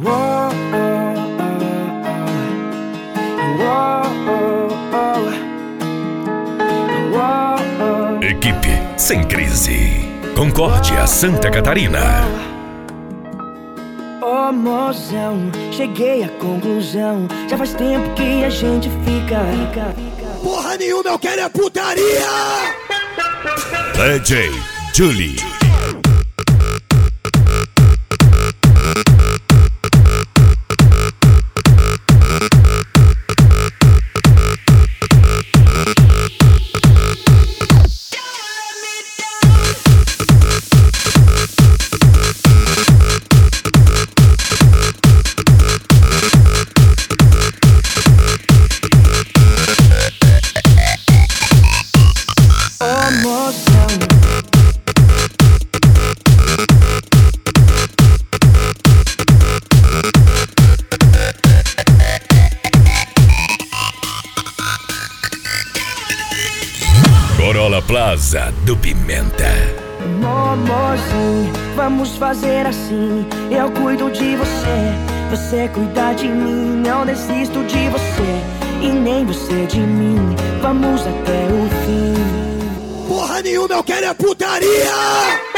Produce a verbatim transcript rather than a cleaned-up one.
Uou, oh, oh, oh. Equipe Sem Crise, Concórdia, Santa Catarina. Ô mozão, cheguei à conclusão. Já faz tempo que a gente fica, fica, fica. Porra nenhuma, eu quero é putaria! D J Julie. Corolla Plaza do Pimenta. Momozinho, vamos fazer assim. Eu cuido de você, você cuida de mim. Não desisto de você e nem você de mim. Vamos até o fim. Porra nenhuma, eu quero é putaria!